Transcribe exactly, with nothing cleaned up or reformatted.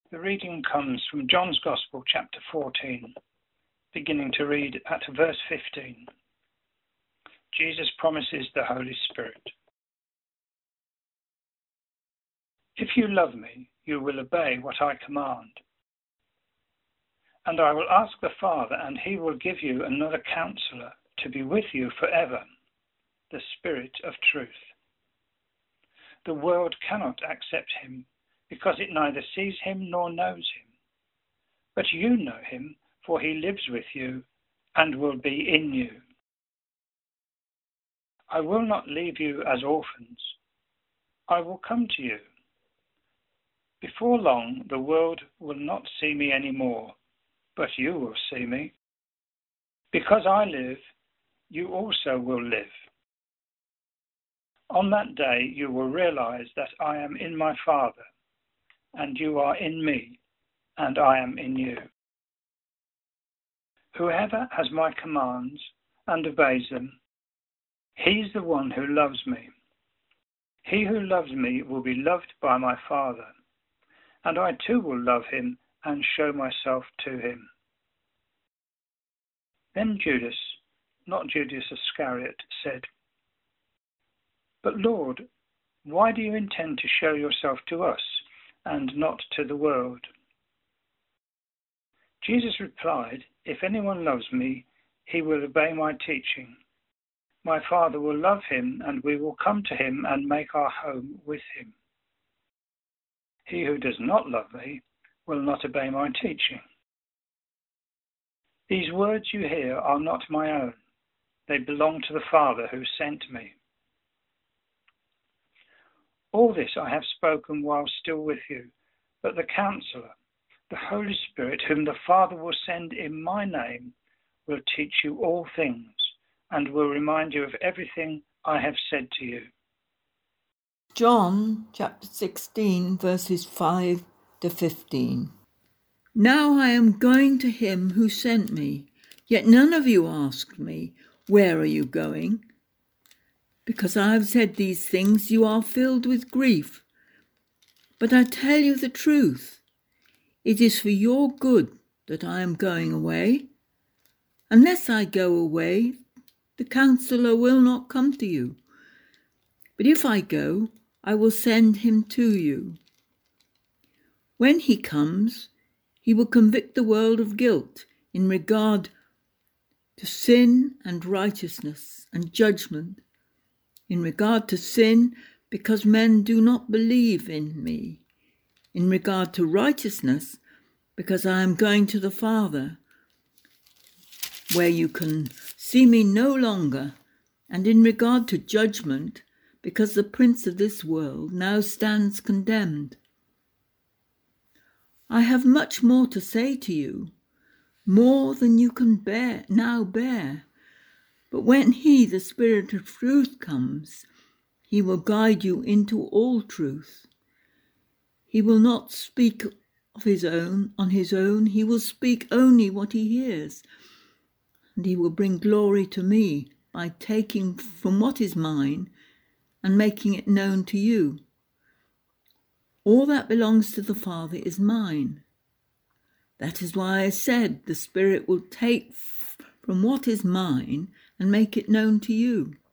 The reading comes from John's Gospel, chapter fourteen, beginning to read at verse fifteen. Jesus promises the Holy Spirit. If you love me, you will obey what I command. And I will ask the Father, and he will give you another counselor to be with you forever, the Spirit of truth. The world cannot accept him, because it neither sees him nor knows him. But you know him, for he lives with you and will be in you. I will not leave you as orphans. I will come to you. Before long, the world will not see me anymore, but you will see me. Because I live, you also will live. On that day, you will realize that I am in my Father, and you are in me, and I am in you. Whoever has my commands and obeys them, he is the one who loves me. He who loves me will be loved by my Father, and I too will love him and show myself to him. Then Judas, not Judas Iscariot, said, But Lord, why do you intend to show yourself to us and not to the world? Jesus replied, If anyone loves me, he will obey my teaching. My Father will love him, and we will come to him and make our home with him. He who does not love me will not obey my teaching. These words you hear are not my own. They belong to the Father who sent me. All this I have spoken while still with you, but the Counselor, the Holy Spirit, whom the Father will send in my name, will teach you all things and will remind you of everything I have said to you. John chapter sixteen, verses five to fifteen. Now I am going to him who sent me, yet none of you asked me, Where are you going? Because I have said these things, you are filled with grief. But I tell you the truth. It is for your good that I am going away. Unless I go away, the Counselor will not come to you. But if I go, I will send him to you. When he comes, he will convict the world of guilt in regard to sin and righteousness and judgment. In regard to sin, because men do not believe in me. In regard to righteousness, because I am going to the Father, where you can see me no longer. And in regard to judgment, because the prince of this world now stands condemned. I have much more to say to you, more than you can bear now bear. But when he, the Spirit of truth, comes, he will guide you into all truth. He will not speak of his own, on his own. He will speak only what he hears. And he will bring glory to me by taking from what is mine and making it known to you. All that belongs to the Father is mine. That is why I said the Spirit will take from what is mine and make it known to you.